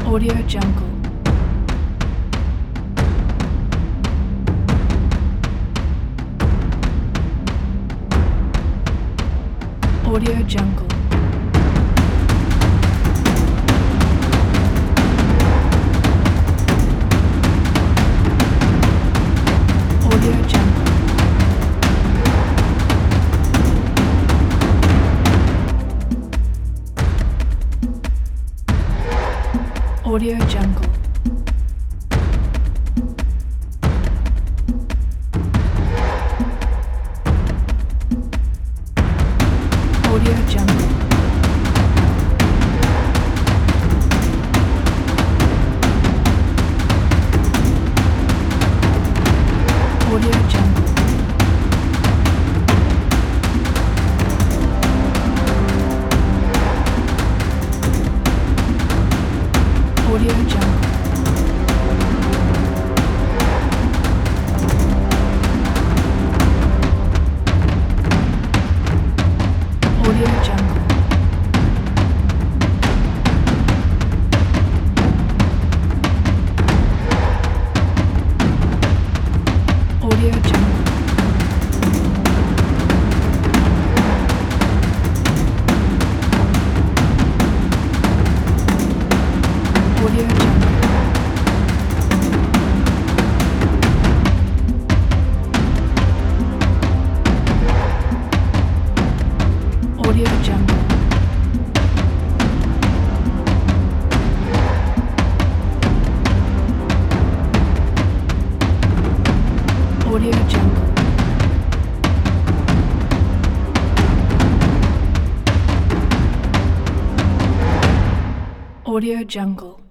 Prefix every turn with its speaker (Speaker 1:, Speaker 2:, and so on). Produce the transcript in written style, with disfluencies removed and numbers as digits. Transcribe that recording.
Speaker 1: Audio Jungle. Audio Jungle. Audio Jungle. Audio Jungle. Audio Jungle. Audio Jungle. Audio Jungle. Audio Jungle. Audio Jungle. Audio Jungle. Audio Jungle. Audio Jungle. Audio Jungle.